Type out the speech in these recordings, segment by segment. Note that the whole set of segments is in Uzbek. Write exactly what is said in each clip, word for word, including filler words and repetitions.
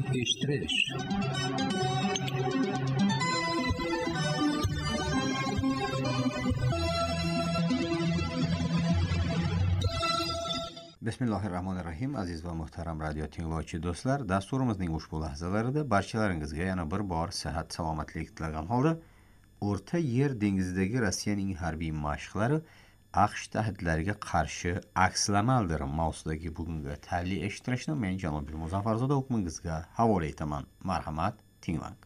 uyushtirish. Bismillahirrahmanirrahim. Aziz va muhtaram radio tinglovchi do'stlar, dasturimizning ushbu lahzalarida barchalaringizga yana bir bor sihat salomatlik tilagan holda O'rta Yer dengizidagi Rossiyaning harbiy mashqlari AQSh tahdidlariga qarshi akslamaldir mavzusidagi bugungi ta'lim eshittirishni men janob Muzaffarzoda hukmingizga havola etaman. Marhamat, tinglang.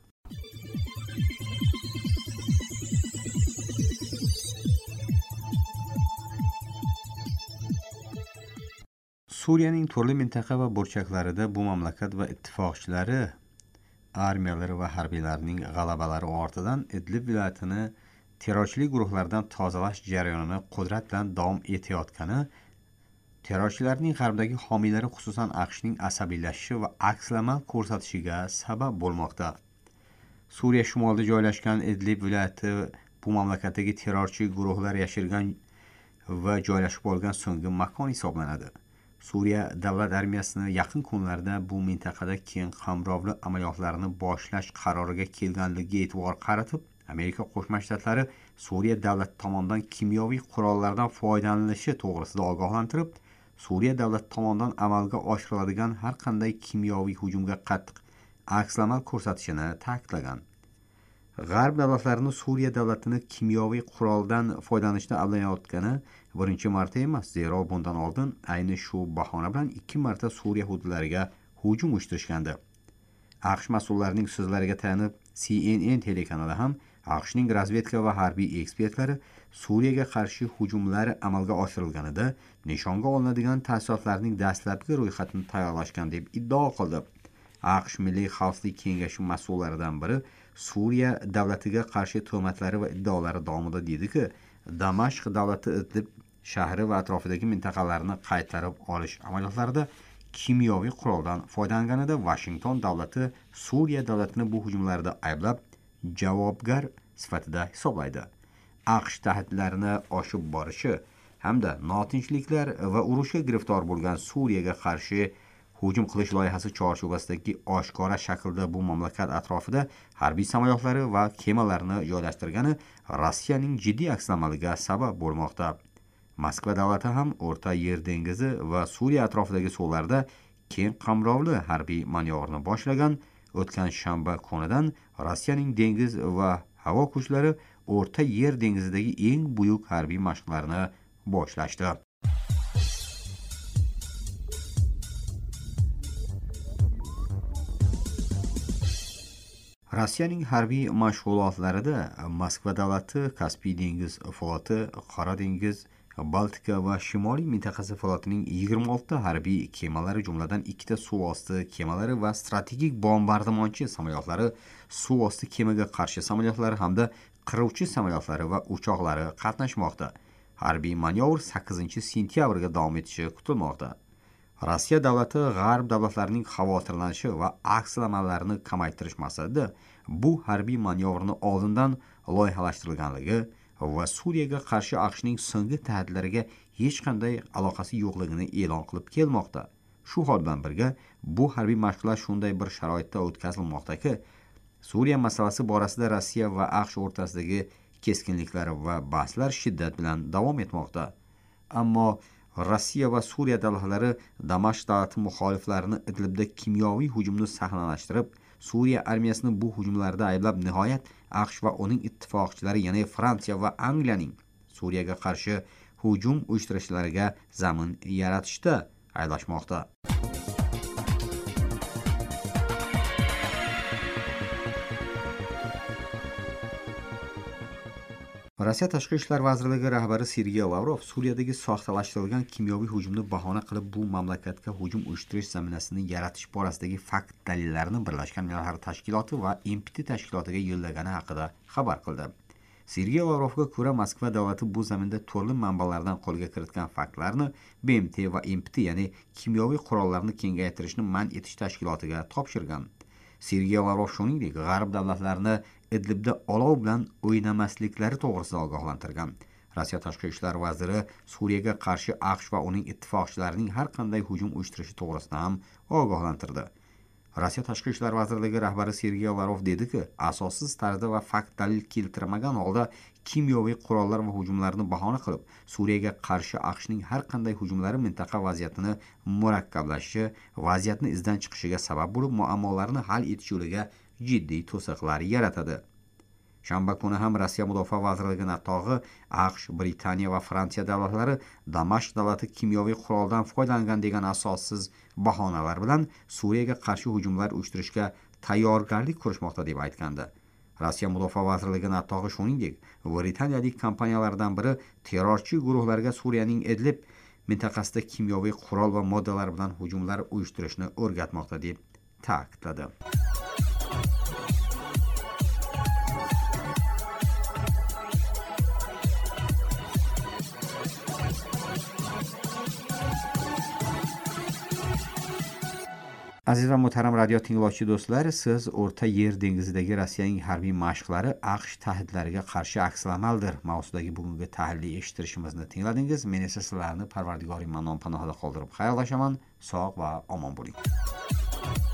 Suriyaning turli mintaqa va burchaklarida bu mamlakat va ittifoqchilari armiyalari va harbiylarining g'alabalari ortidan Idlib viloyatini terrorchilik guruhlaridan tozalash jarayonini qudrat bilan davom etayotgani terrorchilarning g'arbdagi homiylari xususan AQShning asabiylashishi va akslamal ko'rsatishiga sabab bo'lmoqda. Suriya shimolida joylashgan Idlib viloyati bu mamlakatdagi terrorchi guruhlar yashirgan va joylashib olgan so'nggi makon hisoblanadi. Suriya davlat armiyasini yaqin kunlarda bu mintaqada keng qamrovli amaliyotlarni boshlash qaroriga kelganligiga e'tibor qaratib, Amerika Qo'shma Shtatlari Suriya davlati tomonidan kimyoviy qurollardan foydalanilishi to'g'risida ogohlantirib, Suriya davlati tomonidan amalga oshiriladigan har qanday kimyoviy hujumga qattiq akslamal ko'rsatishini ta'kidlagan. G'arb davlatlarini Suriya davlatini kimyoviy quroldan foydalanishda ayblayotgani birinchi marta emas, zero bundan oldin ayni shu bahona bilan ikki marta Suriya hududlariga hujum uyushtirishgandi. AQSh mas'ullarining so'zlariga tayanib, C N N telekanali ham AQShning razvedka va harbiy ekspertlari Suriyaga qarshi hujumlar amalga oshirilganida nishonga olinadigan ta'sirotlarning dastlabki ro'yxatini tayyorlashgan deb iddao qildi. AQSh Milliy xavfsizlik kengashi mas'ullaridan biri Suriya davlatiga qarshi tuhmatlari va iddaolari davomida dedi-ki, Damashq davlati Idlib shahri va atrofidagi mintaqalarni qaytarib olish amaliyotlarida kimyoviy quroldan foydalanganida Washington davlati Suriya davlatini bu hujumlarda ayblab, javobgar sifatida hisoblaydi. AQSh tahdidlarini oshib borishi hamda notinchliklar va urushga giriftor bo'lgan Suriyaga qarshi hujum qilish loyihasi chorchubasidagi oshkora shaklda bu mamlakat atrofida harbiy samolyotlari va kemalarni joylashtirgani Rossiyaning jiddiy akslamaliga sabab bo'lmoqda. Moskva davlati ham O'rta Yer dengizi va Suriya atrofidagi suvlarda keng qamrovli harbiy manyovrni boshlagan. O'tgan shanba kunidan Rossiyaning dengiz va havo kuchlari O'rta Yer dengizidagi eng buyuk harbiy mashqlarni boshlashdi. Rossiyaning harbiy mashg'ulotlarida Moskva davlati Kaspiy dengiz floti, Qora dengiz, Baltika va Shimoliy mintaqasi flotining yigirma olti harbiy kemalari, jumladan ikkita suv osti kemalari va strategik bombardimonchi samolyotlari, suv osti kemaga qarshi samolyotlari hamda qiruvchi samolyotlari va uchoqlari qatnashmoqda. Harbiy manyovr sakkizinchi sentyabrga davom etishi kutilmoqda. Rossiya davlati g'arb davlatlarining xavotirlanishi va akslamalarni kamaytirish maqsadida bu harbiy manyovrni oldindan loyihalashtirilganligi va Suriyaga qarshi AQShning so'nggi tahdidlariga hech qanday aloqasi yo'qligini e'lon qilib kelmoqda. Shu hol bilan birga bu harbiy mashqlar shunday bir sharoitda o'tkazilmoqdaki, Suriya masalasi borasida Rossiya va AQSh o'rtasidagi keskinliklar va bahslar shiddat bilan davom etmoqda. Ammo Rossiya va Suriya davlatlari Damashq davlati muxoliflarini Idlibda kimyoviy hujumni sahnalashtirib, Suriya armiyasini bu hujumlarda ayblab, nihoyat AQSh va uning ittifoqchilari, ya'ni Fransiya va Angliyaning Suriyaga qarshi hujum uyushtirishlariga zamin yaratishda ayblashmoqda. Rossiya Tashqi ishlar vazirligi rahbari Sergey Lavrov Suriyadagi soxtalashtirilgan kimyoviy hujumni bahona qilib, bu mamlakatga hujum uyushtirish zaminasini yaratish borasidagi fakt dalillarni Birlashgan Millatlar Tashkiloti va M P T tashkilotiga yo'llagani haqida xabar qildi. Sergey Lavrovga ko'ra, Moskva davlati bu zaminda turli manbalardan qo'lga kiritgan faktlarni B M T va M P T, ya'ni kimyoviy qurollarni kengaytirishni man etish tashkilotiga topshirgan. Sergey Lavrov shuningdek g'arb davlatlarini Idlibda olov bilan o'ynamasliklari to'g'risida ogohlantirgan. Rossiya tashqi ishlar vaziri Suriyaga qarshi AQSh va uning ittifoqchilarining har qanday hujum uyushtirishi to'g'risida ham ogohlantirdi. Rossiya Tashqi ishlar vazirligi rahbari Sergey Lavrov dedi-ki, asossiz tarzda va fakt dalil keltirmagan holda kimyoviy qurollar va hujumlarni bahona qilib, Suriyaga qarshi AQShning har qanday hujumlari mintaqa vaziyatini murakkablashishi, vaziyatni izdan chiqishiga sabab bo'lib, muammolarni hal etish yo'liga jiddiy to'siqlar yaratadi. Shanba kuni ham Rossiya Mudofaa vazirligi natog'i AQSh, Britaniya va Fransiya davlatlari Damashq davlati kimyoviy quroldan foydalangan degan asossiz bahonalar bilan Suriyaga qarshi hujumlar uyushtirishga tayyorgarlik ko'rishmoqda deb aytgandi. Rossiya Mudofaa vazirligi natog'i shuningdek, Britaniyalik kompaniyalardan biri terrorchi guruhlarga Suriyaning Idlib mintaqasida kimyoviy qurol va moddalar bilan hujumlar uyushtirishni o'rgatmoqda deb ta'kidladi. Aziz va muhtaram radio tinglovchi do'stlar, siz O'rta Yer dengizidagi Rossiyaning harbiy mashqlari AQSh tahdidlariga qarshi aksilamaldir mavzudagi bugungi tahlilni eshittirishimizni tingladingiz. Men esa sizlarni Parvardigorim Mannon panohida qoldirib xayrlashaman. Sog' va omon bo'ling.